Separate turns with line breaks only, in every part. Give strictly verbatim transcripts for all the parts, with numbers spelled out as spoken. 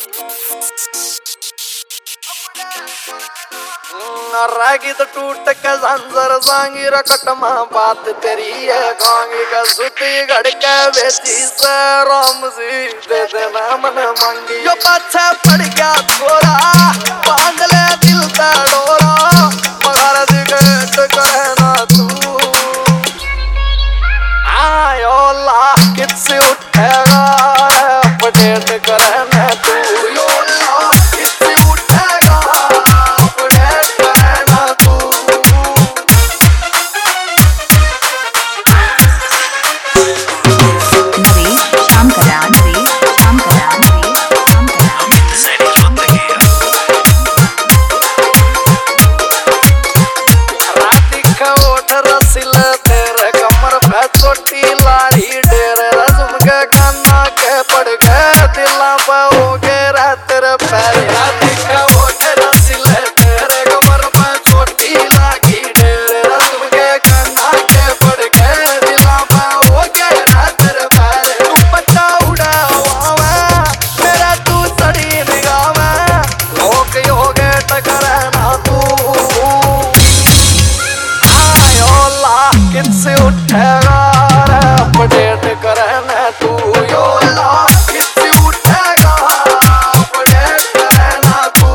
रागी तो टूट के जंजर जांगी रकटमा बात तेरी है गांगी का सुती घड़ के बेची से राम जी दे देना मन मांगी यो पाछे पड़ गया छोरा बांध ले दिल का डोरा मगर दिगट करे ना तू आयो ला किससे उठेगा अपडेट करे ना तू यो ला किससे उठेगा अपडेट करे ना तू
नरेश शाम करा नरेश शाम करा नरेश शाम करा
राती का ओठ रसिल तेरे कमर पे छोटी लाड़ी डेर रजुम के काना के पड़ गए दिला पे हो गए रात तेरे पैर राती का ओठ रसिल तेरे कमर पे छोटी लाड़ी डेर रजुम के काना के पड़ गए दिला पे हो गए रात तेरे पैर तू पट्टा उड़ा हुआ मेरा तू सड़ी निगाह में लोग हो गए टकरा ना तू किससे उठेगा अपडेट करना तू यो ला किससे उठेगा अपडेट करना तू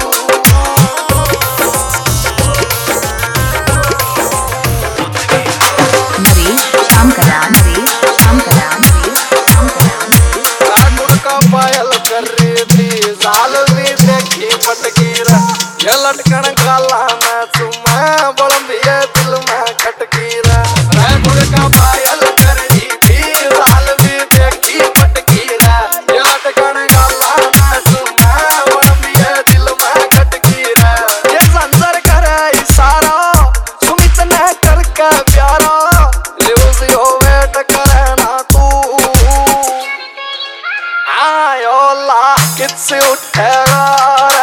नरेश शाम करा नरेश शाम करा नरेश शाम करा
काटुड़ का पायल कर रही थी साल भी देखी पटकी रे ये लटकन काला मैं चुमा बड़ंबिया दिल में खटकी रे काटुड़ का पायल कर रही थी साल भी देखी पटकी रे ये लटकन काला मैं चुमा बड़ंबिया दिल में खटकी रे ये संसर करे इशारा सुमित ने करके प्यारा लिवसी हो वेट करे ना तू आयो ला किससे उठेगा